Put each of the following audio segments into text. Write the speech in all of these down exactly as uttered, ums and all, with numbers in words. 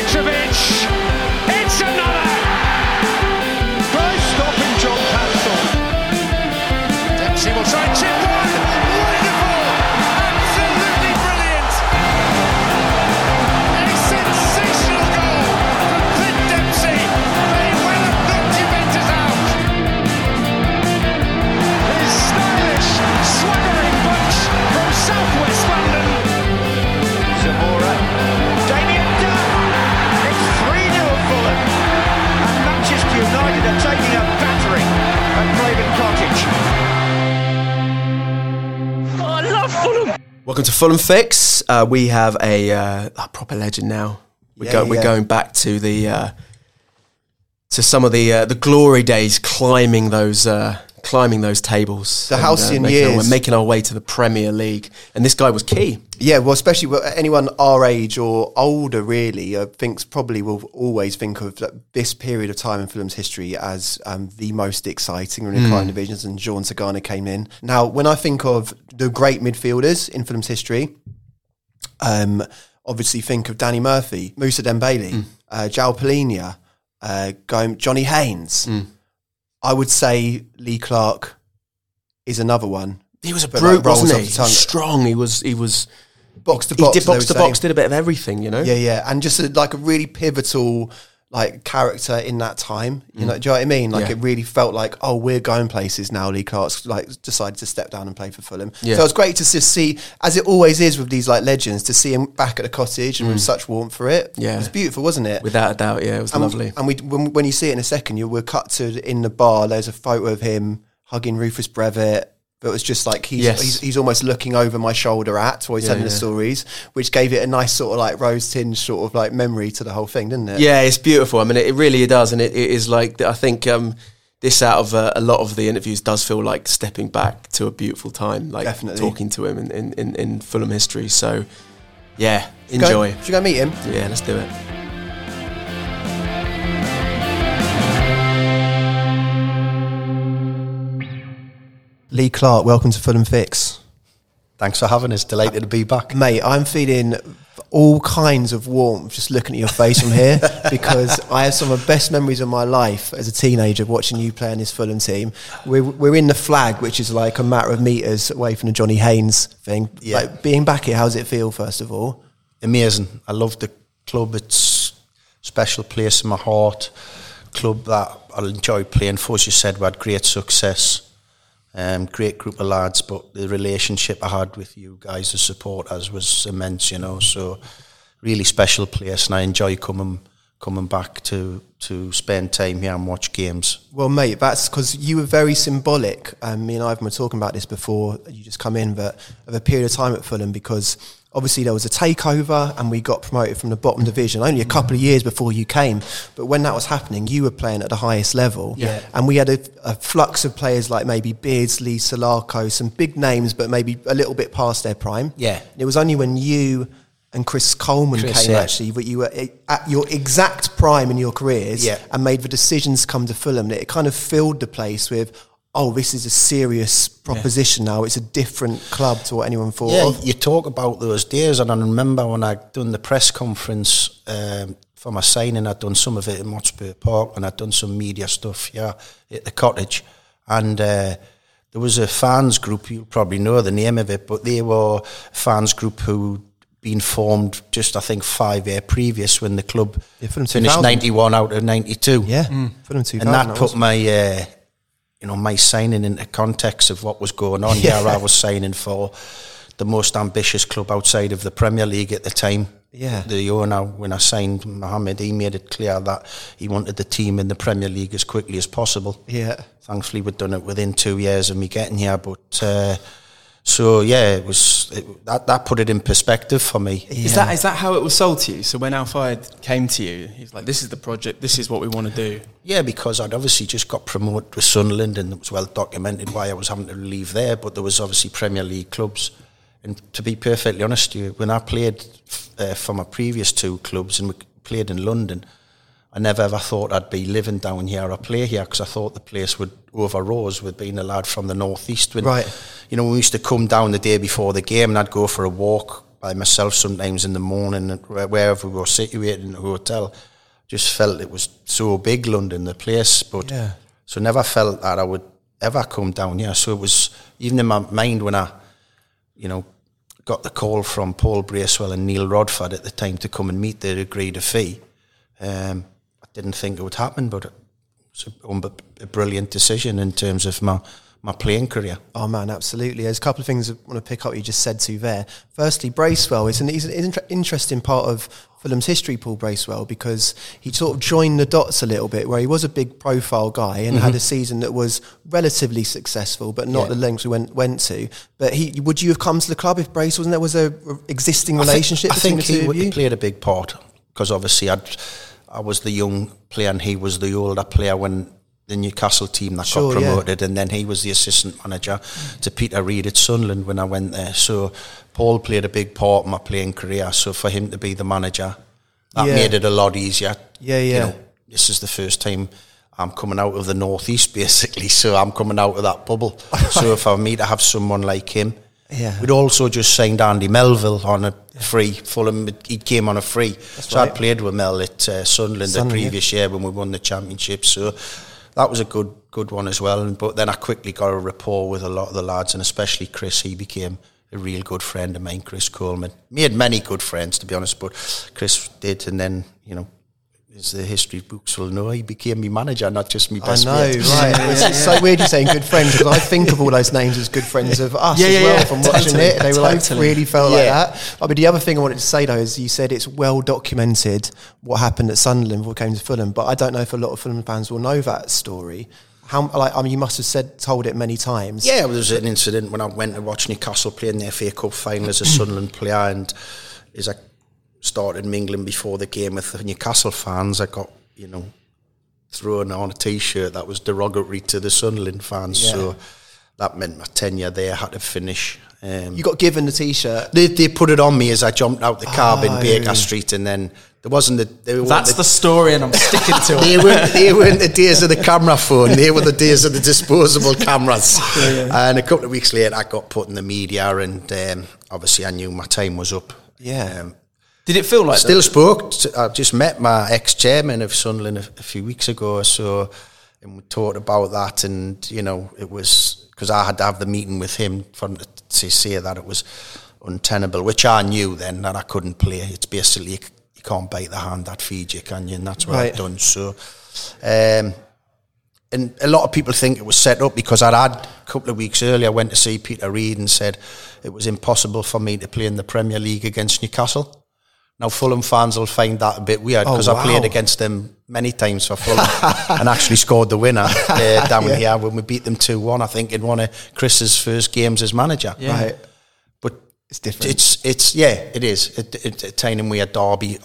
Mitrovic. It's another. Try stopping John Campbell. Dempsey will try and chip one. Wonderful. Absolutely brilliant. A sensational goal from Clint Dempsey. May well have knocked Juventus out. His stylish, swaggering bunch from southwest London. Zamora. Damien Duff. It's three nil Fulham. And Manchester United are taking a battering at Craven Cottage. Oh, I love Fulham. Welcome to Fulham Fix. Uh, we have a, uh, a proper legend now. We're, Yeah, go- yeah. we're going back to the uh, to some of the uh, the glory days, climbing those uh, climbing those tables. The and, halcyon making our- years. We're making our way to the Premier League, and this guy was key. Yeah, well, especially with anyone our age or older, really, uh, thinks probably will always think of like, this period of time in Fulham's history as um, the most exciting in the climbing divisions, and Jean Sagana came in. Now, when I think of the great midfielders in Fulham's history, um, obviously think of Danny Murphy, Moussa Dembele, mm. uh, João Palhinha, uh, going Johnny Haynes. Mm. I would say Lee Clark is another one. He was a But, brute, like, rolls wasn't off he? the He tongue. was strong. He was. He was. Box to He box, did as they box to would box. say. Did a bit of everything. You know. Yeah, yeah, and just a, like a really pivotal like character in that time. You know, do you know what I mean? Like Yeah. it really felt like, oh, we're going places now. Lee Clark's like decided to step down and play for Fulham. Yeah. So it was great to just see, as it always is with these like legends, to see him back at the Cottage and with such warmth for it. Yeah. It was beautiful, wasn't it? Without a doubt, yeah, it was and, lovely. And we when, when you see it in a second, you were cut to in the bar. There's a photo of him hugging Rufus Brevitt. But it was just like he's, Yes. he's he's almost looking over my shoulder at while he's Yeah, telling the yeah. stories, which gave it a nice sort of like rose tinge sort of like memory to the whole thing, didn't it? Yeah, it's beautiful. I mean, it, it really does, and it, it is like I think um, this out of uh, a lot of the interviews does feel like stepping back to a beautiful time, like Definitely. talking to him in, in, in, in Fulham history. So, yeah, Should we go- enjoy. Should we go meet him? Yeah, let's do it. Lee Clark, welcome to Fulham Fix. Thanks for having us. Delighted to be back. Mate, I'm feeling all kinds of warmth just looking at your face from here because I have some of the best memories of my life as a teenager watching you play in this Fulham team. We're, we're in the flag, which is like a matter of metres away from the Johnny Haynes thing. Yeah. Like being back here, how does it feel, first of all? Amazing. I love the club. It's a special place in my heart. Club that I enjoy playing for. As you said, we had great success. Um, great group of lads, but the relationship I had with you guys as supporters was immense, you know, so really special place, and I enjoy coming coming back to, to spend time here and watch games. Well, mate, that's because you were very symbolic. Um, me and Ivan were talking about this before you just come in, but of a period of time at Fulham, because obviously there was a takeover and we got promoted from the bottom division only a couple of years before you came. But when that was happening, you were playing at the highest level. Yeah. And we had a, a flux of players like maybe Beardsley, Solarco, some big names, but maybe a little bit past their prime. Yeah. It was only when you and Chris Coleman Chris, came yeah. actually, but you were at your exact prime in your careers Yeah. and made the decisions come to Fulham. It kind of filled the place with, oh, this is a serious proposition now. It's a different club to what anyone thought Yeah, of. you talk about those days, and I remember when I'd done the press conference um, for my signing, I'd done some of it in Hotspur Park, and I'd done some media stuff, yeah, at the Cottage. And uh, there was a fans group, you'll probably know the name of it, but they were a fans group who been formed just, I think, five years previous when the club Yeah, Fulham finished two thousand. ninety-one out of ninety-two. Yeah, Fulham two thousand. And that put my, uh, you know, my signing into context of what was going on. Yeah. Yeah, I was signing for the most ambitious club outside of the Premier League at the time. Yeah. The owner, when I signed Mohammed, he made it clear that he wanted the team in the Premier League as quickly as possible. Yeah. Thankfully, we'd done it within two years of me getting here, but... Uh, So yeah, it was it, that. That put it in perspective for me. Is that is that how it was sold to you? So when Al Fayed came to you, he was like, "This is the project. This is what we want to do." Yeah, because I'd obviously just got promoted with Sunderland, and it was well documented why I was having to leave there. But there was obviously Premier League clubs, and to be perfectly honest with you, when I played uh, for my previous two clubs and we played in London, I never ever thought I'd be living down here or play here, because I thought the place would overrose with being a lad from the northeast. When, right. You know, we used to come down the day before the game and I'd go for a walk by myself sometimes in the morning, wherever we were situated in the hotel. Just felt it was so big, London, the place, but yeah. so never felt that I would ever come down here. So it was even in my mind when I, you know, got the call from Paul Bracewell and Neil Rodford at the time to come and meet. They'd agreed a fee. Um, I didn't think it would happen, but it was a, a brilliant decision in terms of my my playing career. Oh man, absolutely. There's a couple of things I want to pick up what you just said to there. Firstly, Bracewell is an, he's an inter- interesting part of Fulham's history, Paul Bracewell, because he sort of joined the dots a little bit, where he was a big profile guy and mm-hmm. had a season that was relatively successful, but not yeah. the lengths we went went to. But he, would you have come to the club if Brace wasn't there? Was there an existing relationship I think, between I think the two he, of you? he played a big part, because obviously I'd, I was the young player and he was the older player when the Newcastle team that sure, got promoted, yeah. and then he was the assistant manager to Peter Reid at Sunderland when I went there. So Paul played a big part in my playing career. So for him to be the manager, that yeah. made it a lot easier. Yeah, yeah. You know, this is the first time I'm coming out of the northeast, basically. So I'm coming out of that bubble. So for me to have someone like him, yeah. we'd also just signed Andy Melville on a free. Fulham, he came on a free. That's so right. I'd played with Mel at uh, Sunderland, Sunderland the previous yeah. year when we won the championship. So that was a good good one as well. But then I quickly got a rapport with a lot of the lads, and especially Chris. He became a real good friend of mine, Chris Coleman. Made many good friends, to be honest, but Chris did. And then, you know, as the history books will know, he became my manager, not just my best I know, mate. right. It's yeah. so weird you saying good friends, because I think of all those names as good friends of us yeah, as yeah, well yeah. from Totally, watching it. They were totally. like really felt Yeah. like that. I mean, the other thing I wanted to say though is you said it's well documented what happened at Sunderland before it came to Fulham, but I don't know if a lot of Fulham fans will know that story. How, like, I mean, you must have said told it many times. Yeah, there was an incident when I went to watch Newcastle play in the F A Cup final as a Sunderland player, and as I started mingling before the game with the Newcastle fans, I got, you know, thrown on a T-shirt that was derogatory to the Sunderland fans. Yeah. So that meant my tenure there had to finish. Um, you got given the T-shirt. They they put it on me as I jumped out the cab oh, in Baker Street, and then there wasn't the. They That's the, the story, and I'm sticking to they it. weren't they weren't the days of the camera phone. They were the days of the disposable cameras. Yeah, yeah. And a couple of weeks later, I got put in the media, and um, obviously I knew my time was up. Yeah. Um, Did it feel like Still that? spoke. To, I just met my ex-chairman of Sunderland a, a few weeks ago, so and we talked about that, and you know, it was because I had to have the meeting with him for to say that it was untenable, which I knew then that I couldn't play. It's basically you, you can't bite the hand that feeds you, can you? And that's what right. I've done. So, um, and a lot of people think it was set up because I'd had a couple of weeks earlier. I went to see Peter Reid and said it was impossible for me to play in the Premier League against Newcastle. Now, Fulham fans will find that a bit weird because oh, wow. I played against them many times for Fulham and actually scored the winner uh, down yeah. here when we beat them two one, I think, in one of Chris's first games as manager. Yeah. Right. But it's different. It's, it's yeah, it is. It, it, it, time we had Derby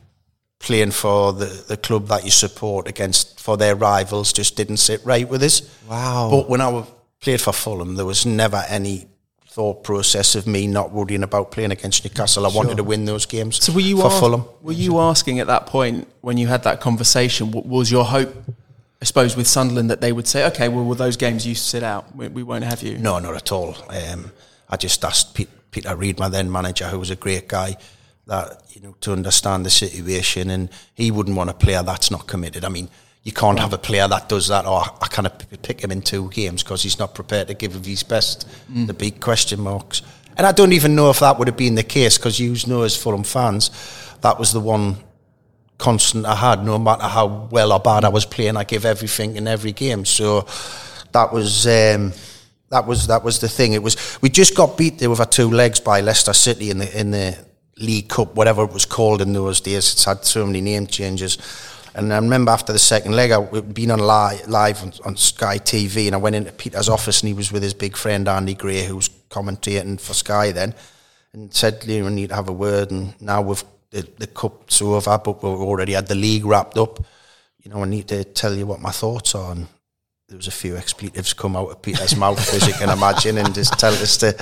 playing for the, the club that you support against for their rivals just didn't sit right with us. Wow. But when I played for Fulham, there was never any thought process of me not worrying about playing against Newcastle. I sure. wanted to win those games so were you for ask, Fulham. Were you asking at that point when you had that conversation, what was your hope, I suppose, with Sunderland that they would say, okay, well, with those games you sit out, we, we won't have you? No, not at all. Um, I just asked Pete, Peter Reid, my then manager, who was a great guy, that, you know, to understand the situation, and he wouldn't want a player that's not committed. I mean, you can't have a player that does that, or I kind of pick him in two games because he's not prepared to give of his best. Mm. The big question marks. And I don't even know if that would have been the case, because you know as Fulham fans, that was the one constant I had. No matter how well or bad I was playing, I give everything in every game. So that was um, that was that was the thing. It was we just got beat there with our two legs by Leicester City in the in the League Cup, whatever it was called in those days. It's had so many name changes. And I remember after the second leg, I'd been on live, live on, on Sky T V, and I went into Peter's office, and he was with his big friend Andy Gray, who was commentating for Sky then, and said, "You know, we need to have a word." And now we've the, the cup's over, but we've already had the league wrapped up. You know, I need to tell you what my thoughts are. And there was a few expletives come out of Peter's mouth, as you can imagine, and just tell us to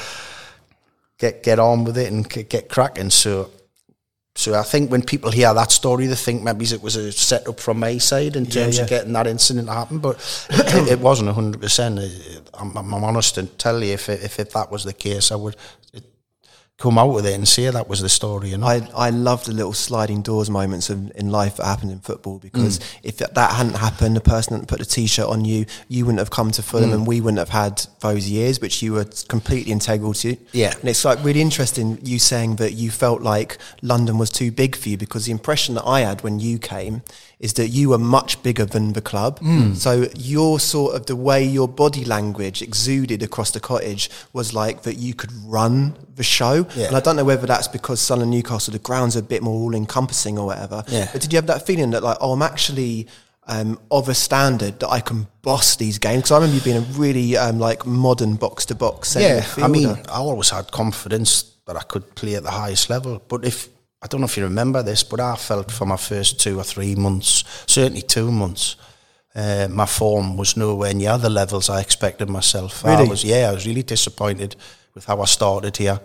get get on with it and get cracking. So. So I think when people hear that story, they think maybe it was a set-up from my side in terms yeah, yeah. of getting that incident to happen, but it, it wasn't one hundred percent. I'm, I'm honest and tell you, if it, if it, that was the case, I would. It, come out with it and say that was the story, you know. I, I love the little sliding doors moments in, in life that happened in football, because mm. if that, that hadn't happened, the person hadn't put the t-shirt on you, you wouldn't have come to Fulham, mm. and we wouldn't have had those years which you were completely integral to. Yeah. And it's like really interesting you saying that you felt like London was too big for you, because the impression that I had when you came is that you were much bigger than the club. Mm. So your sort of the way your body language exuded across the cottage was like that you could run the show. Yeah. And I don't know whether that's because Sunderland Newcastle, the ground's are a bit more all-encompassing or whatever. Yeah. But did you have that feeling that like, oh, I'm actually um, of a standard that I can boss these games? Because I remember you being a really um, like modern box-to-box centre Yeah, midfielder. I mean, I always had confidence that I could play at the highest level. But if I don't know if you remember this, but I felt for my first two or three months, certainly two months, uh, my form was nowhere near the levels I expected myself. Really? I was, yeah, I was really disappointed with how I started here.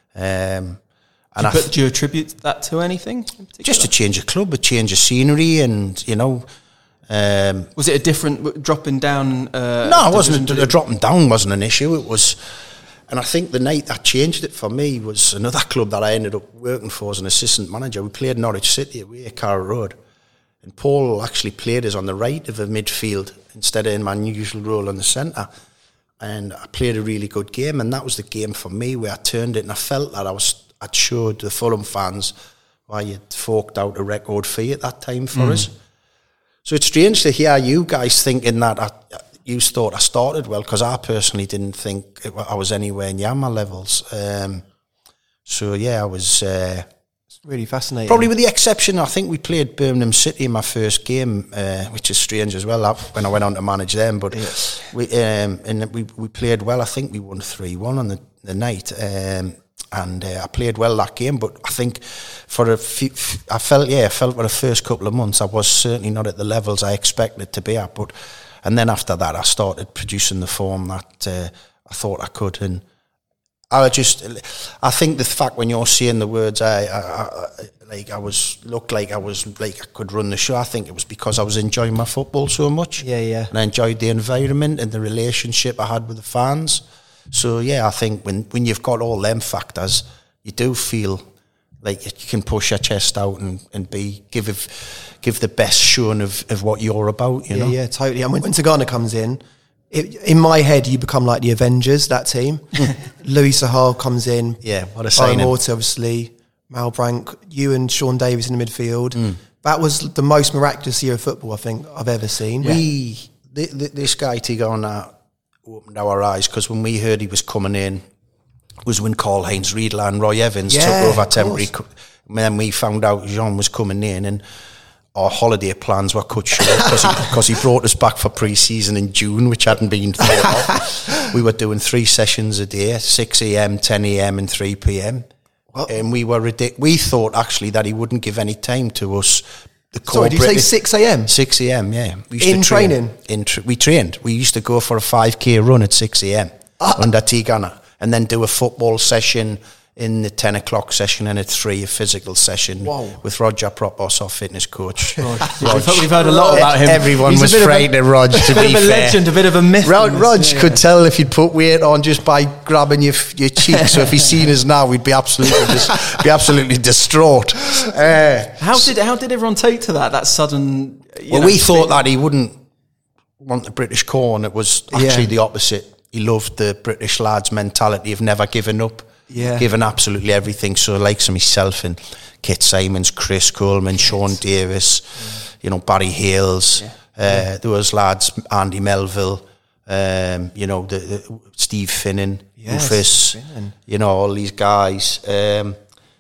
Um, and do, you, I th- do you attribute that to anything in particular? Just a change of club, a change of scenery, and, you know... Um, was it a different dropping down? Uh, no, it wasn't. A, a dropping down wasn't an issue. It was... And I think the night that changed it for me was another club that I ended up working for as an assistant manager. We played Norwich City away at Carrow Road. And Paul actually played us on the right of the midfield instead of in my usual role in the centre. And I played a really good game. And that was the game for me where I turned it. And I felt that I was, I'd showed the Fulham fans why you'd forked out a record fee at that time for mm. us. So it's strange to hear you guys thinking that I... You thought I started well, because I personally didn't think it, I was anywhere near my levels. Um, so yeah, I was uh, it's really fascinating. Probably with the exception, I think we played Birmingham City in my first game, uh, which is strange as well. When I went on to manage them, but yeah. we um, and we we played well. I think we won three one on the the night. Um, And uh, I played well that game, but I think for a few, I felt yeah, I felt for the first couple of months I was certainly not at the levels I expected to be at, but. And then after that, I started producing the form that uh, I thought I could. And I just, I think the fact when you're saying the words, I, I, I like I was looked like I was like I could run the show. I think it was because I was enjoying my football so much. Yeah, yeah. And I enjoyed the environment and the relationship I had with the fans. So yeah, I think when when you've got all them factors, you do feel like you can push your chest out and, and be give a, give the best showing of, of what you're about, you yeah, know? Yeah, totally. And when, when Tigana comes in, it, in my head, you become like the Avengers, that team. Louis Sahal comes in. Yeah, what a signing. Morta, obviously. Malbrank, you and Sean Davis in the midfield. Mm. That was the most miraculous year of football I think I've ever seen. We, yeah. the, the, this guy Tigana opened our eyes, because when we heard he was coming in, was when Karl-Heinz Riedler and Roy Evans yeah, took over temporary. And then we found out Jean was coming in, and our holiday plans were cut short because he, because he brought us back for pre-season in June, which hadn't been thought of. We were doing three sessions a day, six a.m, ten a.m, and three p.m. What? And we were ridic- we thought actually that he wouldn't give any time to us. The Sorry, did you say six a.m? six a.m, yeah. We used in to train. training? In tra- we trained. We used to go for a five k run at six a.m. Ah. under Tigana, and then do a football session in the ten o'clock session, and at three a physical session. Whoa. With Roger Propos, our fitness coach. Rog. Rog. We've heard a lot about him. Everyone He's was frightened of Rog, to be fair. A bit of a legend, a bit of a myth. Rog, Rog yeah. could tell if you'd put weight on just by grabbing your your cheek. So if he's seen us now, we'd be absolutely dis- be absolutely distraught. Uh, how did how did everyone take to that? That sudden. You well, know, we thought that he wouldn't want the British core, and it was actually Yeah. the opposite. He loved the British lads' mentality of never giving up. Yeah. Given absolutely everything. So likes of myself and Kit Simons, Chris Coleman, Sean Davis, yeah. you know, Barry Hales, yeah. uh, yeah. those lads, Andy Melville, um, you know, the, the Steve Finnan, yes, Rufus, Finnan. you know, all these guys. Um,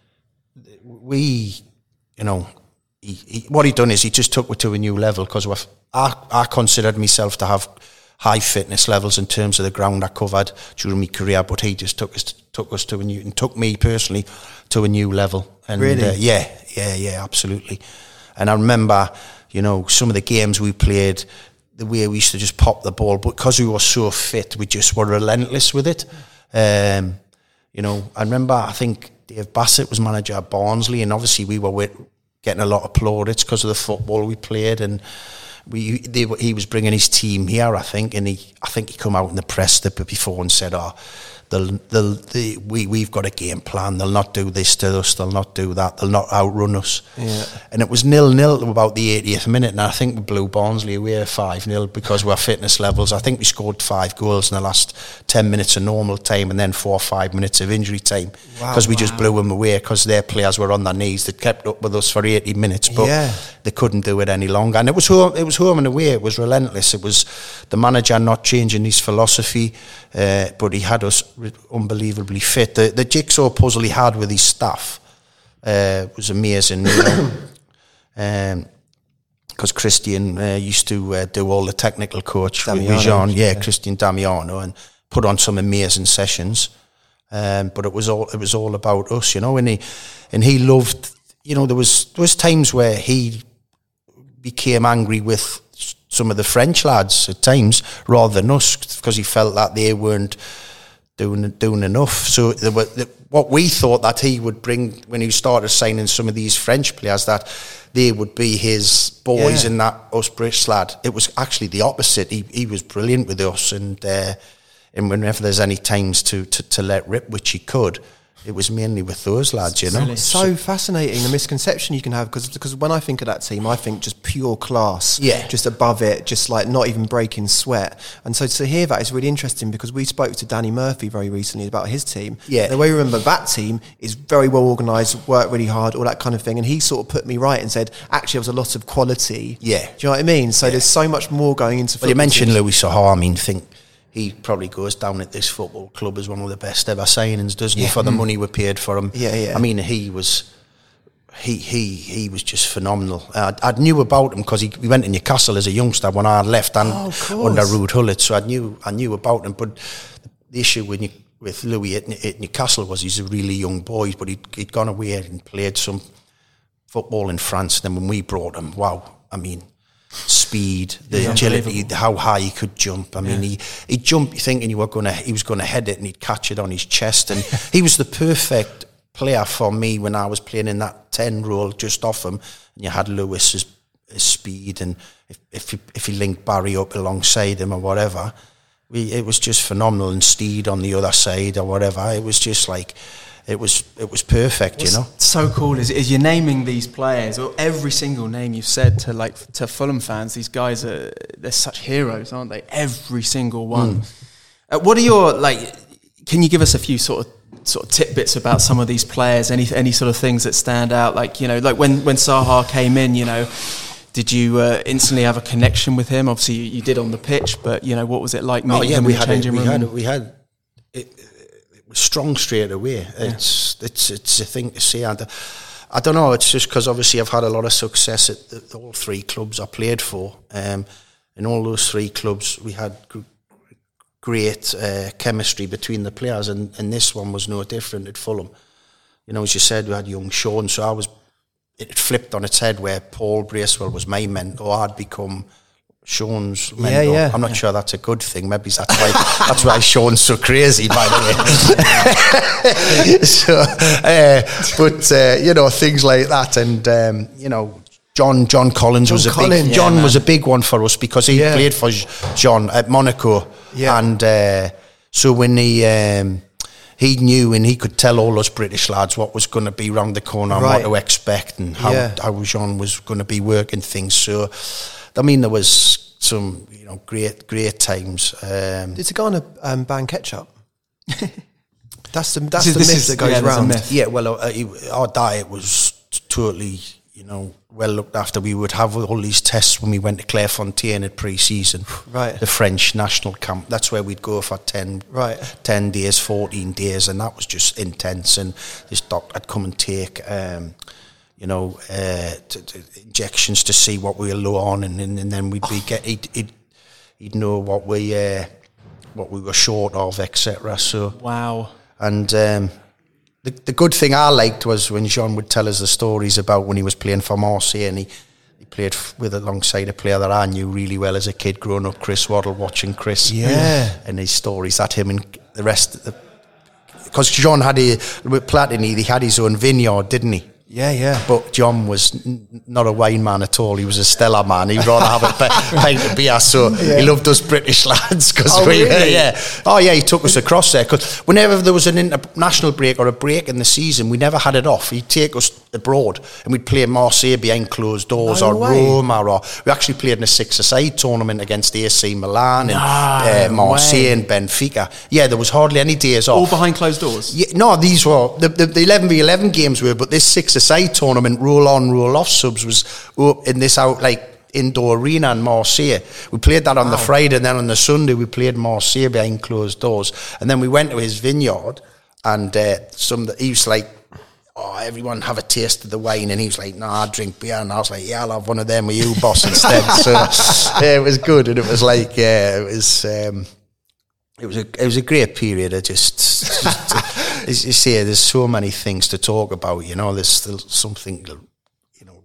we, you know, he, he, what he done is he just took me to a new level, because I, I considered myself to have high fitness levels in terms of the ground I covered during my career, but he just took us to, took us to a new, and took me personally to a new level. And really? uh, yeah, yeah, yeah, absolutely. And I remember, you know, some of the games we played, the way we used to just pop the ball, but because we were so fit, we just were relentless with it. Um, you know, I remember, I think Dave Bassett was manager at Barnsley, and obviously we were with, getting a lot of plaudits because of the football we played, and We they, he was bringing his team here, I think, and he I think he come out in the press the before and said, "Oh, they'll, they'll, they, we, we've got a game plan. They'll not do this to us. They'll not do that. They'll not outrun us. Yeah. And it was nil-nil to about the eightieth minute, and I think we blew Barnsley away five-nil because of our fitness levels. I think we scored five goals in the last ten minutes of normal time and then four or five minutes of injury time because Wow, we wow. just blew them away because their players were on their knees. They kept up with us for eighty minutes, but Yeah. they couldn't do it any longer. And it was home, it was home and away. It was relentless. It was the manager not changing his philosophy, uh, but he had us re- unbelievably fit. The, the jigsaw puzzle he had with his staff uh, was amazing. You know, um, because Christian uh, used to uh, do all the technical coach with Damiano, Jean, yeah, yeah. Christian Damiano, and put on some amazing sessions. Um, but it was all it was all about us, you know. And he and he loved, you know. There was there was times where he became angry with some of the French lads at times rather than us because he felt that they weren't doing doing enough. So there were, the, what we thought that he would bring when he started signing some of these French players, that they would be his boys Yeah. and that us British lad. It was actually the opposite. He he was brilliant with us, and uh, and whenever there's any times to, to, to let rip, which he could, it was mainly with those lads, you know. Really? It's so fascinating, the misconception you can have, because because when I think of that team, I think just pure class, Yeah. just above it, just like not even breaking sweat. And so to hear that is really interesting, because we spoke to Danny Murphy very recently about his team. Yeah. The way we remember that team is very well organised, work really hard, all that kind of thing. And he sort of put me right and said, actually, there was a lot of quality. Yeah. Do you know what I mean? So there's so much more going into Well, you football mentioned teams. Louis Saha. I mean, think he probably goes down at this football club as one of the best ever signings, doesn't he? For the money we paid for him. Yeah, yeah. I mean, he was, he he he was just phenomenal. I, I knew about him because he, he went to Newcastle as a youngster when I left and Oh, of course. under Ruud Gullit, so I knew I knew about him. But the issue with New, with Louis at, at Newcastle was he's a really young boy, but he'd, he'd gone away and played some football in France. Then when we brought him, wow, I mean, speed, the Yeah, agility, unbelievable. how high he could jump. I mean, he he jumped thinking you were gonna he was gonna head it and he'd catch it on his chest, and he was the perfect player for me when I was playing in that ten role just off him. And you had Lewis's his speed, and if if he, if he linked Barry up alongside him or whatever, we, it was just phenomenal. And Steed on the other side or whatever, it was just like. It was it was perfect, you know. What's so cool is, is you're naming these players, or every single name you've said to like to Fulham fans. These guys are they're such heroes, aren't they? Every single one. Mm. Uh, what are your like? Can you give us a few sort of sort of tidbits about some of these players? Any any sort of things that stand out? Like, you know, like when when Saha came in, you know, did you uh, instantly have a connection with him? Obviously, you, you did on the pitch, but you know, what was it like meeting Oh yeah, him we in the had a, changing we room? had and- we had it, it was strong straight away. It's it's it's a thing to say. And I don't know. It's just because obviously I've had a lot of success at the, the all three clubs I played for. Um, in all those three clubs, we had g- great uh, chemistry between the players, and, and this one was no different at Fulham. You know, as you said, we had young Sean, so I was. It flipped on its head where Paul Bracewell was my mentor. I'd become Sean's mentor. Yeah, yeah. I'm not yeah. sure that's a good thing. Maybe that's why that's why Sean's so crazy, by the way. so, uh, but uh, you know, things like that, and um, you know, John John Collins John was a Collins, big John yeah, was a big one for us because he Yeah. played for John at Monaco, Yeah. and uh, so when he. Um, He knew and he could tell all us British lads what was going to be round the corner and Right. what to expect and how, Yeah. how Jean was going to be working things. So, I mean, there was some, you know, great, great times. Um, Did Tigana um, ban ketchup? That's the that's This the is- myth this that is- goes yeah, there's a round. myth. yeah, well, uh, he, our diet was t- totally, you know, well looked after. We would have all these tests when we went to Clairefontaine at pre-season. Right. The French national camp. That's where we'd go for ten, Right. ten days, fourteen days, and that was just intense. And this doctor would come and take, um, you know, uh, t- t- injections to see what we were low on, and, and, and then we'd be get he'd, he'd, he'd know what we uh, what we were short of, et cetera. So Wow. and um, the the good thing I liked was when Jean would tell us the stories about when he was playing for Marseille, and he, he played f- with alongside a player that I knew really well as a kid growing up, Chris Waddle, watching Chris. Yeah. And his stories that him and the rest of the... Because Jean had a... With Platini, he had his own vineyard, didn't he? Yeah, yeah. But John was n- not a wine man at all. He was a Stella man. He'd rather have a pe- pint of beer. So yeah. he loved us British lads because oh, we, really? yeah. Oh yeah, he took us across there because whenever there was an international break or a break in the season, we never had it off. He'd take us abroad and we'd play Marseille behind closed doors no or way. Roma, or we actually played in a six-a-side tournament against A C Milan and no uh, Marseille way. and Benfica. Yeah, there was hardly any days off. All behind closed doors? Yeah, no, these were the, the, the eleven v eleven games were, but this six-a-side tournament, roll on, roll off subs was up in this out like indoor arena in Marseille. We played that on wow. the Friday, and then on the Sunday we played Marseille behind closed doors, and then we went to his vineyard, and uh, some he was like, "Oh, everyone have a taste of the wine," and he was like, "Nah, I drink beer," and I was like, "Yeah, I'll have one of them with you, boss, instead." So yeah, it was good, and it was like, yeah, it was. Um, It was a it was a great period. I just, just as you say, there's so many things to talk about. You know, there's still something, you know,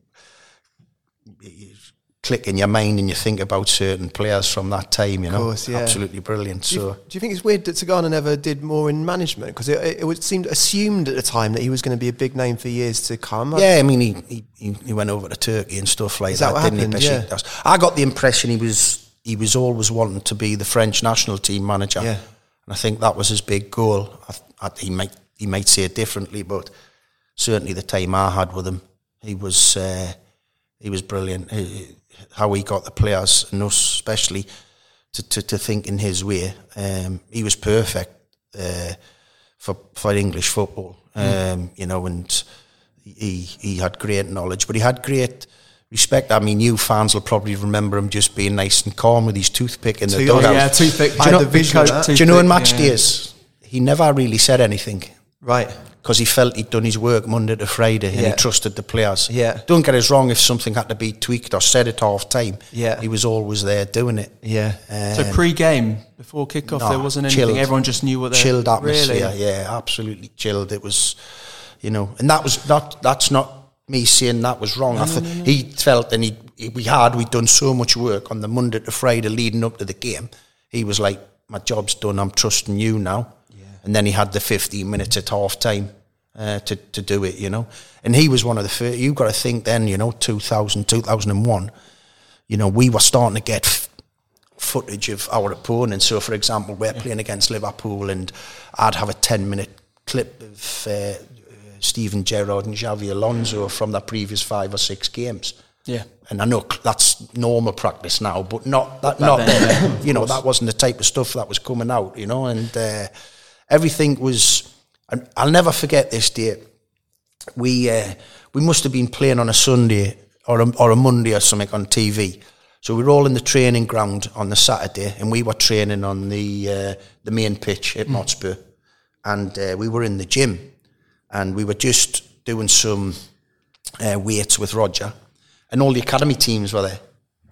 you click in your mind and you think about certain players from that time. You know, of course, yeah. Absolutely brilliant. Do you, so, do you think it's weird that Tigana never did more in management? Because it, it, it seemed assumed at the time that he was going to be a big name for years to come. Yeah, I mean, he he, he went over to Turkey and stuff like Is that, that what didn't happened? he? Yeah. I got the impression he was. He was always wanting to be the French national team manager, yeah. and I think that was his big goal. I, I, he might he might say it differently, but certainly the time I had with him, he was uh, he was brilliant. He, how he got the players and us especially to, to, to think in his way. Um, he was perfect uh, for for English football, um, mm. you know, and he he had great knowledge, but he had great respect. I mean, you fans will probably remember him just being nice and calm with his toothpick in the Tooth- dugout. Yeah, toothpick. Do you know, the vision of that. do you know in match yeah. days, he never really said anything. Right. Because he felt he'd done his work Monday to Friday and Yeah. he trusted the players. Yeah. Don't get us wrong, if something had to be tweaked or said at half time, Yeah. he was always there doing it. Yeah. Um, So pre-game, before kick-off, no, there wasn't anything. chilled. Everyone just knew what they chilled atmosphere. Really? Yeah, absolutely chilled. It was, you know, and that was not. That's not me saying that was wrong. No, I no, th- no, no. He felt, and he, he we had we'd done so much work on the Monday to Friday leading up to the game. He was like, "My job's done. I'm trusting you now." Yeah. And then he had the fifteen minutes at half time uh, to to do it. You know, and he was one of the first. You've got to think then. You know, two thousand, two thousand one. You know, we were starting to get f- footage of our opponents. So, for example, we're yeah. playing against Liverpool, and I'd have a ten minute clip of Uh, Steven Gerrard and Xavi Alonso from the previous five or six games. Yeah, and I know that's normal practice now, but not that. Back Not then, then. yeah, You know, course. that wasn't the type of stuff that was coming out. You know, and uh, everything was. And I'll never forget this day. We uh, we must have been playing on a Sunday or a, or a Monday or something on T V. So we were all in the training ground on the Saturday, and we were training on the uh, the main pitch at mm. Hotspur, and uh, we were in the gym. And we were just doing some uh, weights with Roger, and all the academy teams were there.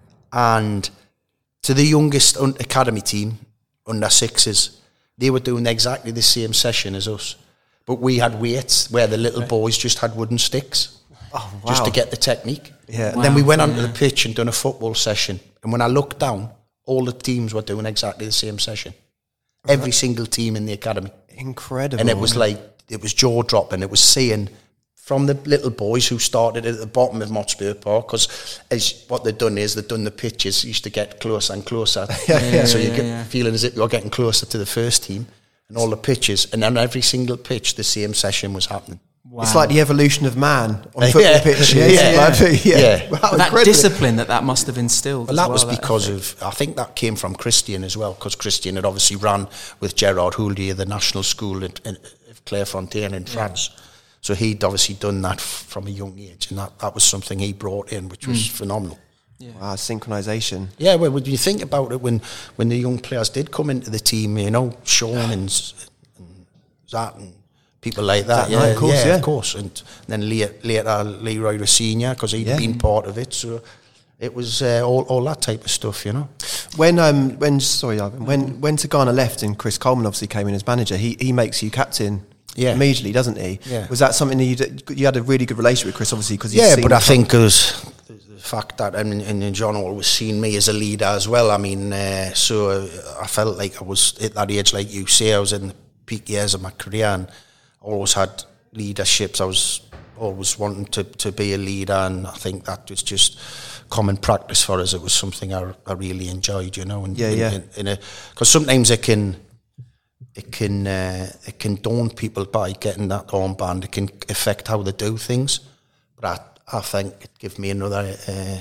And to the youngest un- academy team, under sixes, they were doing exactly the same session as us. But we had weights where the little boys just had wooden sticks, Oh, wow. just to get the technique. Yeah. And then we went Wow, onto yeah. the pitch and done a football session. And when I looked down, all the teams were doing exactly the same session. Every single team in the academy. Incredible. And it was like, it was jaw dropping. It was seeing from the little boys who started at the bottom of Hotspur Park, because as what they've done is they've done the pitches used to get closer and closer. Yeah, yeah, so yeah, you get yeah. feeling as if you're getting closer to the first team, and all the pitches, and on every single pitch the same session was happening. Wow. It's like the evolution of man on a football Yeah. pitch. Yeah, It's yeah. like- yeah. Yeah. Wow, But that incredible. discipline that that must have instilled. Well, as that was well, because ethic. of, I think that came from Christian as well, because Christian had obviously ran with Gerard Houldier, the national school at, at Clairefontaine in France. Yeah. So he'd obviously done that f- from a young age, and that, that was something he brought in, which was mm. phenomenal. Yeah. Wow, synchronization. Yeah, well, when you think about it, when, when the young players did come into the team, you know, Sean and, and Zat and people like that, That yeah, night, of course, yeah, yeah. of course. And then later, later Leroy Rossignol, because he'd Yeah. been part of it, so it was uh, all, all that type of stuff, you know. When um when sorry Ivan, when when Tigana left and Chris Coleman obviously came in as manager, he he makes you captain. Yeah. Immediately, doesn't he? Yeah. Was that something that you you had a really good relationship with Chris, obviously, because Yeah, but I think it was the fact that, and, and John always seen me as a leader as well. I mean, uh, so I felt like I was at that age, like you say, I was in the peak years of my career and always had leaderships. I was always wanting to, to be a leader, and I think that was just common practice for us. It was something I, I really enjoyed, you know. And yeah, in, yeah. In, in a, because sometimes it can, it can, uh, it can daunt people by getting that armband. It can affect how they do things. But I, I think it gave me another uh,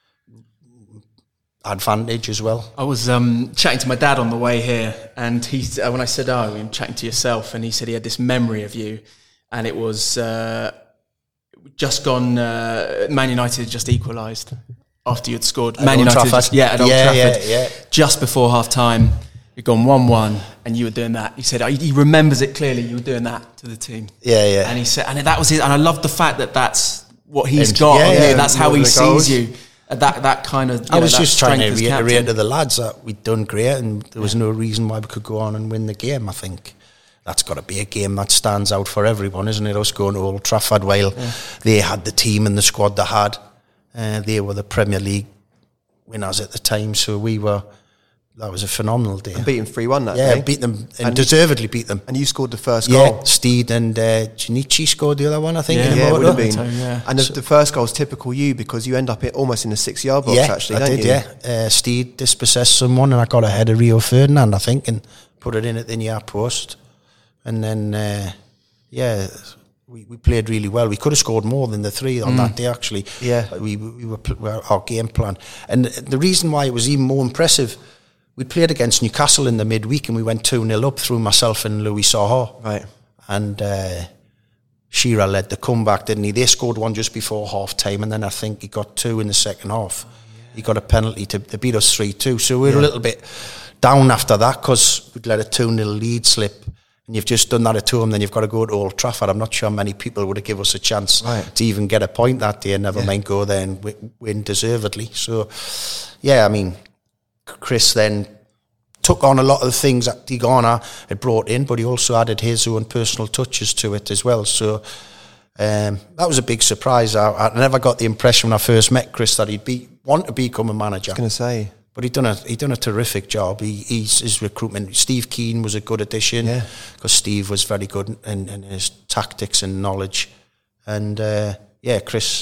advantage as well. I was um, chatting to my dad on the way here, and he, uh, when I said, "Oh, I'm chatting to yourself," and he said he had this memory of you, and it was uh, just gone. Uh, Man United had just equalised after you'd scored. At Man Old United, Trafford. yeah, at Old Yeah, Trafford, yeah, yeah. just before half time. You'd gone one-one, and you were doing that. He said he remembers it clearly. You were doing that to the team. Yeah, yeah. And he said, and that was it. And I love the fact that that's what he's And- got. yeah, on yeah, you. That's how he the goals. sees you. That that kind of. You I know, was that just trying to strength as reiterate captain. to the lads that we'd done great, and there was no reason why we could go on and win the game. I think that's got to be a game that stands out for everyone, isn't it? Us going to Old Trafford while yeah. they had the team and the squad they had. Uh, they were the Premier League winners at the time, so we were. That was a phenomenal day. And beat them three one that yeah, day. beat them and, And deservedly beat them. And you scored the first Yeah, goal. Steed and uh, Janici scored the other one, I think. Yeah, in the Yeah, it motor. would have been. So, yeah. And the, the first goal is typical you, because you end up in, almost in the six-yard box, Yeah, actually, I don't did, you? yeah. Uh, Steed dispossessed someone, and I got ahead of Rio Ferdinand, I think, and put it in at the near post. And then, uh, yeah, we, we played really well. We could have scored more than the three on mm. that day, actually. Yeah. We, we were, were our game plan. And the reason why it was even more impressive, we played against Newcastle in the midweek, and we went two nil up through myself and Louis Saha. Right. And uh, Shearer led the comeback, didn't he? They scored one just before half time, and then I think he got two in the second half. Oh, yeah. He got a penalty to, to beat us three two. So we were yeah. a little bit down after that, because we'd let a two nil lead slip. And you've just done that at home, then you've got to go to Old Trafford. I'm not sure many people would have given us a chance right. to even get a point that day, never yeah. mind go there and w- win deservedly. So, yeah, I mean, Chris then took on a lot of the things that Tigana had brought in, but he also added his own personal touches to it as well. So um, that was a big surprise. I, I never got the impression when I first met Chris that he'd be want to become a manager. I was going to say. But he'd done a he'd done a terrific job. He he's, his recruitment. Steve Keane was a good addition because yeah. Steve was very good in, in his tactics and knowledge. And uh, yeah, Chris,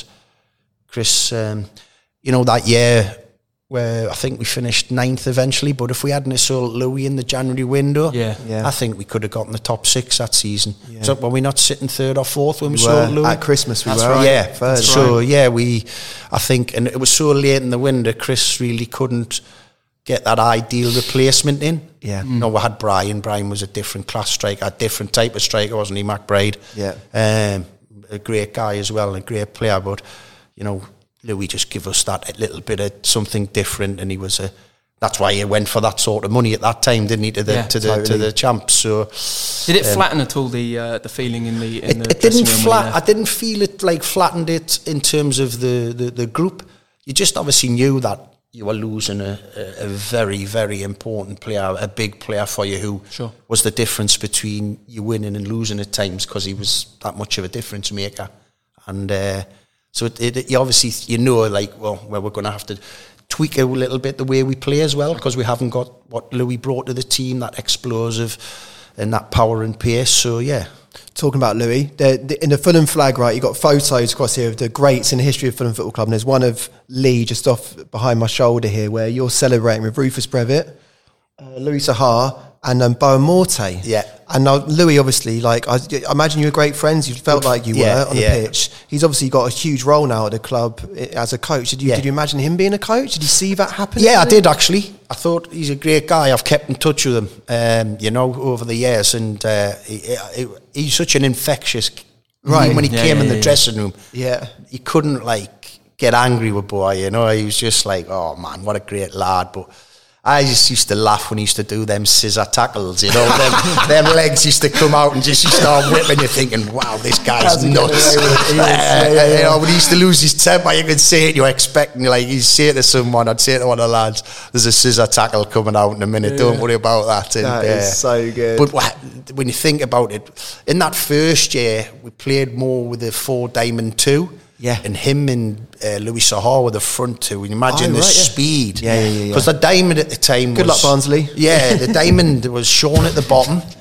Chris, um, you know that year where I think we finished ninth eventually. But if we hadn't sold Louis in the January window, yeah. Yeah. I think we could have gotten the top six that season. Yeah. So were we not sitting third or fourth when we, we sold Louis? At Christmas we That's were. Right. Yeah, third. so right. yeah, we, I think, and it was so late in the window, Chris really couldn't get that ideal replacement in. Yeah. Mm. No, we had Brian. Brian was a different class striker, a different type of striker, wasn't he, McBride? Yeah. Um, a great guy as well, and a great player, but, you know, Louis just give us that little bit of something different, and he was a, that's why he went for that sort of money at that time, didn't he, to the yeah, to the totally. to the champs. So did it um, flatten at all the uh, the feeling in the in it, the it didn't dressing room flat. when I didn't feel it like flattened it in terms of the, the, the group. You just obviously knew that you were losing a, a, a very very important player, a big player for you, who Sure. was the difference between you winning and losing at times, because he was that much of a difference maker. And uh, so it, it, you obviously you know like well, well we're going to have to tweak a little bit the way we play as well, because we haven't got what Louis brought to the team, that explosive and that power and pace. So yeah. Talking about Louis, the, the, in the Fulham flag, right, you got photos across here of the greats in the history of Fulham Football Club, and there's one of Lee just off behind my shoulder here, where you're celebrating with Rufus Brevitt, uh, Louis Saha, and um, Bowen Morte. Yeah. And now Louis, obviously, like I, I imagine you were great friends. You felt like you Yeah, were on the yeah. pitch. He's obviously got a huge role now at the club as a coach. Did you Yeah. did you imagine him being a coach? Did you see that happen? Yeah, I did actually. I thought he's a great guy. I've kept in touch with him, um, you know, over the years, and uh, he, he, he's such an infectious. Right. Even when he Yeah, came yeah, in the yeah. dressing room, Yeah. he couldn't like get angry with boy. You know, he was just like, oh man, what a great lad. But I just used to laugh when he used to do them scissor tackles, you know, them, them legs used to come out and just you start whipping, you're thinking, wow, this guy's How's he nuts. getting away with it? He is, Uh, yeah, yeah, yeah. You know, when he used to lose his temper, you could see it, you're expecting, like, he'd say to someone, I'd say to one of the lads, there's a scissor tackle coming out in a minute, don't worry about that. And, That is uh, so good. But wha- when you think about it, in that first year, we played more with the four diamond two. Yeah. And him and uh, Louis Saha were the front two. And imagine Oh, the right, yeah. speed. Yeah, yeah, yeah, Because yeah. the diamond at the time Good was... luck, Barnsley. Yeah, the diamond was Sean at the bottom,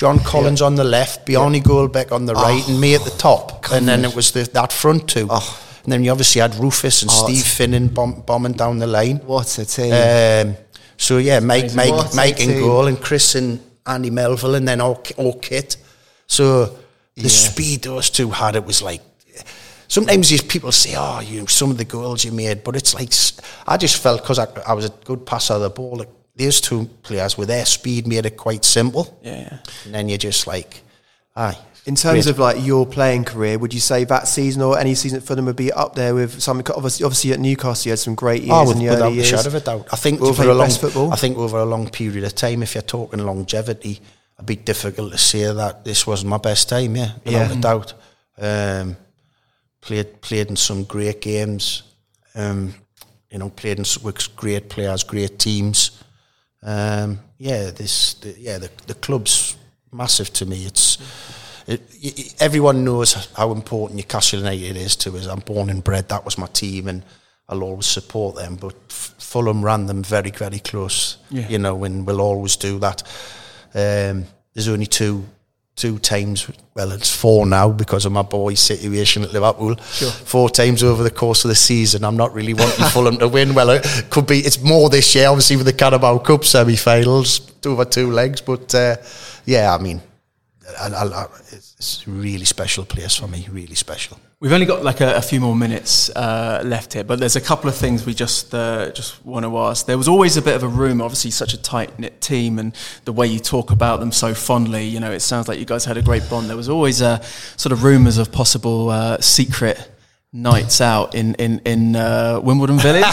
John Collins yeah. on the left, Bjarne yeah. Goldbeck on the oh. right, and me at the top. God, and then it was the, that front two. Oh. And then you obviously had Rufus and oh, Steve Finnan bomb, bombing down the line. What a team. Um, so, yeah, Mike, Mike, Mike in goal, and Chris and Andy Melville, and then all, all kit. So the yeah. speed those two had, it was like, sometimes these people say, oh, you know, some of the goals you made, but it's like, I just felt, because I, I was a good passer of the ball, like, these two players with their speed made it quite simple. Yeah, yeah. And then you're just like, aye. In terms great. of like your playing career, would you say that season or any season for them would be up there with some? Obviously, obviously at Newcastle, you had some great years oh, in the without early years. Without a shadow of a doubt. I think over a long, football. I think over a long period of time, if you're talking longevity, it'd be difficult to say that this wasn't my best time. Yeah, without yeah. a doubt. Um, played played in some great games. Um, you know, played in with great players, great teams. Um, yeah, this the, yeah the the club's massive to me. It's. It, it, everyone knows how important Newcastle United is to us. I'm born and bred, that was my team, and I'll always support them, but F- Fulham ran them very, very close, yeah. you know, and we'll always do that. Um, there's only two two times, well, it's four now because of my boy's situation at Liverpool. Sure. Four times over the course of the season. I'm not really wanting Fulham to win. Well, it could be, it's more this year, obviously, with the Carabao Cup semi-finals, over two legs, but uh, yeah, I mean, I, I, I, it's a really special place for me, really special. We've only got like a, a few more minutes uh, left here, but there's a couple of things we just uh, just want to ask. There was always a bit of a rumour, obviously such a tight-knit team, and the way you talk about them so fondly, you know, it sounds like you guys had a great bond. There was always uh, sort of rumours of possible uh, secret nights out in in in uh, Wimbledon Village.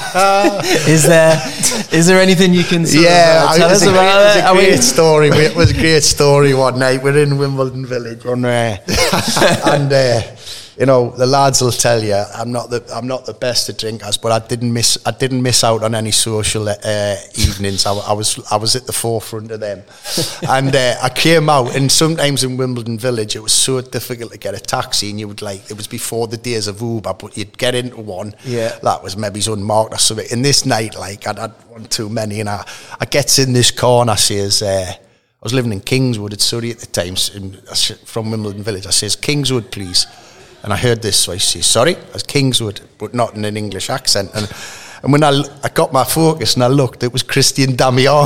is there is there anything you can sort yeah, of, uh, tell us about it? It was a great we... story. It was a great story one night. We're in Wimbledon Village on there, and uh, you know the lads will tell you I'm not the I'm not the best at drinkers, but I didn't miss I didn't miss out on any social uh, evenings. I, I was I was at the forefront of them, and uh, I came out. And sometimes in Wimbledon Village, it was so difficult to get a taxi, and you would like it was before the days of Uber, but you'd get into one yeah. that was maybe unmarked or something. And this night, like I'd had one too many, and I I gets in this car and I says. Uh, I was living in Kingswood at Surrey at the time, in, from Wimbledon Village. I says, Kingswood, please. And I heard this, so I says, sorry, as Kingswood, but not in an English accent. And and when I, I got my focus and I looked, it was Christian Damian.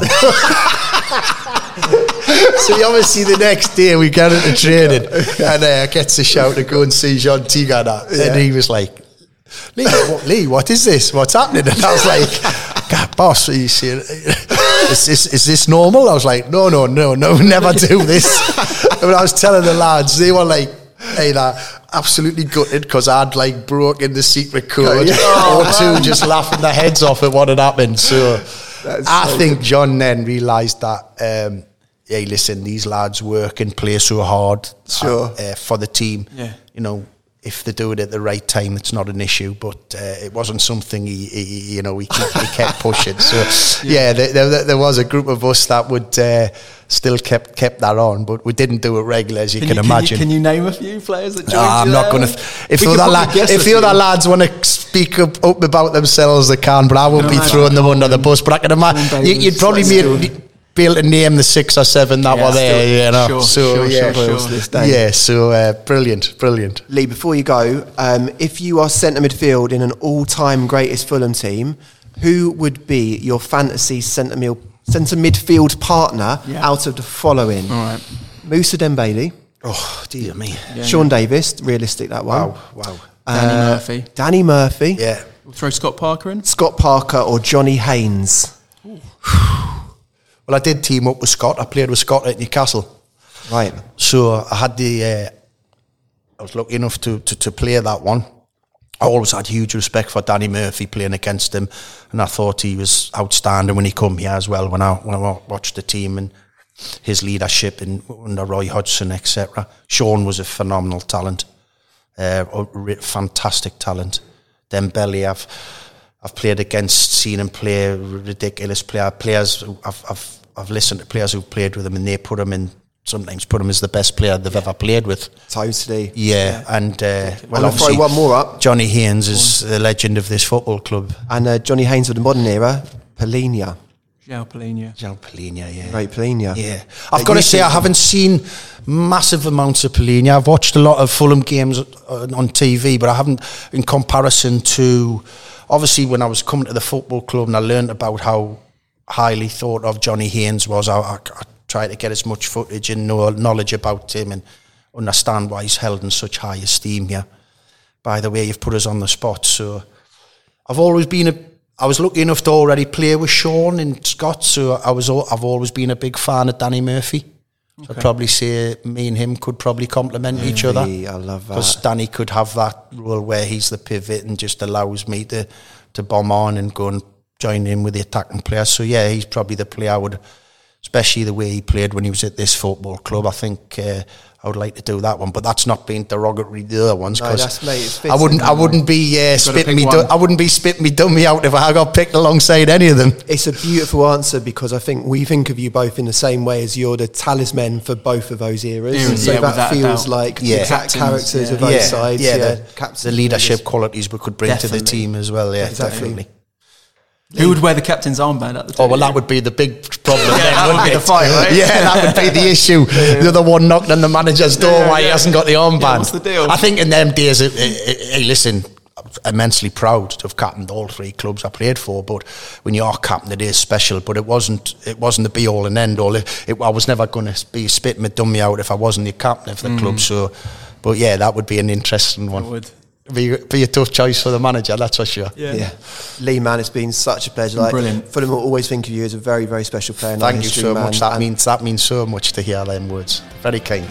So obviously the next day we got into training, and uh, I get to shout to go and see Jean Tigana. Yeah. And he was like, Lee what, Lee, what is this? What's happening? And I was like, God, boss, you see, is this, is this normal? I was like, no, no, no, no, never do this. And when I was telling the lads, they were like, hey, that absolutely gutted because I'd like broken the secret code, oh, or two just laughing their heads off at what had happened. So That's I so think good. John then realised that, um, hey, listen, these lads work and play so hard sure. uh, uh, for the team. Yeah. You know, if they do it at the right time, it's not an issue. But uh, it wasn't something he, he you know, he, he kept pushing. So yeah, there, there, there was a group of us that would. Uh, Still kept kept that on, but we didn't do it regular, as you can, can, you, imagine. Can you, can you name a few players that joined no, I'm you not going to. If the other, la- if the other lads want to speak up, up about themselves, they can. But I won't be throwing them under the bus. But I can imagine you, you'd probably be, be able to name the six or seven that yeah, were there. Still, you know, sure, so sure, yeah, sure, sure. yeah. So uh, brilliant, brilliant. Lee, before you go, um, if you are centre midfield in an all-time greatest Fulham team, who would be your fantasy centre midfield? Centre midfield partner yeah. out of the following: all right. Moussa Dembele. Oh dear me. Yeah, Sean yeah. Davis, realistic that one. Wow, wow. Uh, Danny Murphy. Danny Murphy. Yeah. We'll throw Scott Parker in. Scott Parker or Johnny Haynes. Well, I did team up with Scott. I played with Scott at Newcastle. Right. So I had the. Uh, I was lucky enough to, to to play that one. I always had huge respect for Danny Murphy playing against him, and I thought he was outstanding when he come here as well. When I when I watched the team and his leadership in, under Roy Hodgson, et cetera. Sean was a phenomenal talent, uh, a fantastic talent. Dembele, I've I've played against, seen him play, ridiculous player. Players, I've I've I've listened to players who've played with him, and they put him in. Sometimes put him as the best player they've yeah. ever played with. Totally. Yeah, yeah. and uh, well, I'll throw one more up. Johnny Haynes is the legend of this football club. And uh, Johnny Haynes of the modern era, Polina. João Palhinha. João Palhinha, yeah. Great Palhinha. Yeah. I've got to say, I haven't seen massive amounts of Palhinha. I've watched a lot of Fulham games on T V, but I haven't, in comparison to, obviously, when I was coming to the football club and I learned about how highly thought of Johnny Haynes was, I, I, I tried to get as much footage and know, knowledge about him and understand why he's held in such high esteem here. By the way, you've put us on the spot. So I've always been a, I was lucky enough to already play with Sean and Scott, so I was, I've always been a big fan of Danny Murphy. Okay. I'd probably say me and him could probably complement yeah, each other. I love that. Because Danny could have that role where he's the pivot and just allows me to, to bomb on and go and join in with the attacking players. So yeah, he's probably the player I would, especially the way he played when he was at this football club. I think uh, I would like to do that one, but that's not being derogatory to the other ones. No, that's mate. It's I wouldn't. I wouldn't be uh, spitting me. Du- I wouldn't be spitting me dummy out if I got picked alongside any of them. It's a beautiful answer because I think we think of you both in the same way as you're the talisman for both of those eras. Yeah, so yeah, that feels like yeah. the exact characters yeah. of both yeah. sides. Yeah, yeah. the, the leadership qualities we could bring definitely. to the team as well. Yeah, exactly. definitely. Who would wear the captain's armband at the time? Oh, well, that would be the big problem. yeah, then, that would be it? the fight, right? Yeah, that would be the issue. Yeah. The other one knocked on the manager's door yeah, why yeah. he hasn't got the armband. Yeah, what's the deal? I think in them days, it, it, it, hey, listen, I'm immensely proud to have captained all three clubs I played for, but when you are captain, it is special, but it wasn't It wasn't the be-all and end-all. It, it, I was never going to be spitting my dummy out if I wasn't the captain of the mm. club, so, but yeah, that would be an interesting one. It would. Be, be a tough choice for the manager, that's for sure. Yeah, yeah. Lee, man, it's been such a pleasure. Like, brilliant. Fulham will always think of you as a very, very special player. In Thank you history, so man. much. That and means that means so much to hear them words. Very kind.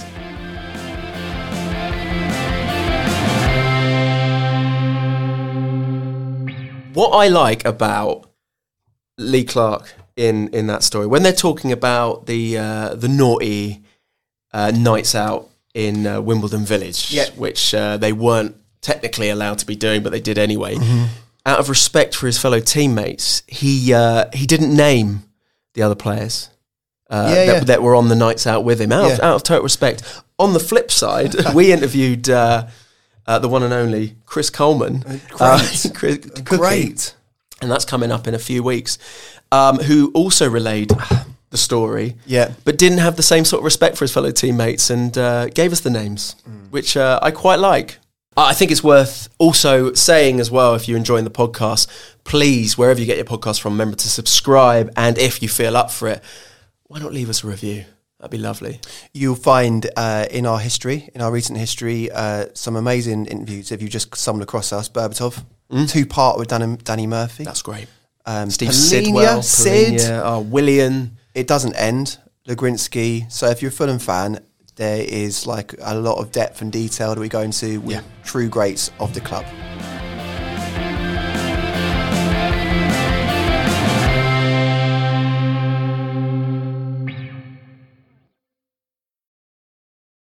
What I like about Lee Clark in, in that story, when they're talking about the uh, the naughty uh, nights out in uh, Wimbledon Village, yeah. which uh, they weren't technically allowed to be doing, but they did anyway. Mm-hmm. Out of respect for his fellow teammates, he uh, he didn't name the other players uh, yeah, that, yeah. that were on the nights out with him, out, yeah. of, out of total respect. On the flip side, we interviewed uh, uh, the one and only Chris Coleman. Great. Uh, Chris, Great. And that's coming up in a few weeks, um, who also relayed the story, yeah, but didn't have the same sort of respect for his fellow teammates and uh, gave us the names, mm. which uh, I quite like. I think it's worth also saying as well, if you're enjoying the podcast, please, wherever you get your podcast from, remember to subscribe, and if you feel up for it, why not leave us a review? That'd be lovely. You'll find uh, in our history, in our recent history, uh, some amazing interviews. If you just stumbled across us, Berbatov, mm. two-part with Danny, Danny Murphy. That's great. Um, Steve Palhinha, Sidwell, Sid, Palhinha, oh, Willian. It doesn't end. Legrinsky. So if you're a Fulham fan, there is like a lot of depth and detail that we go into with yeah. true greats of the club.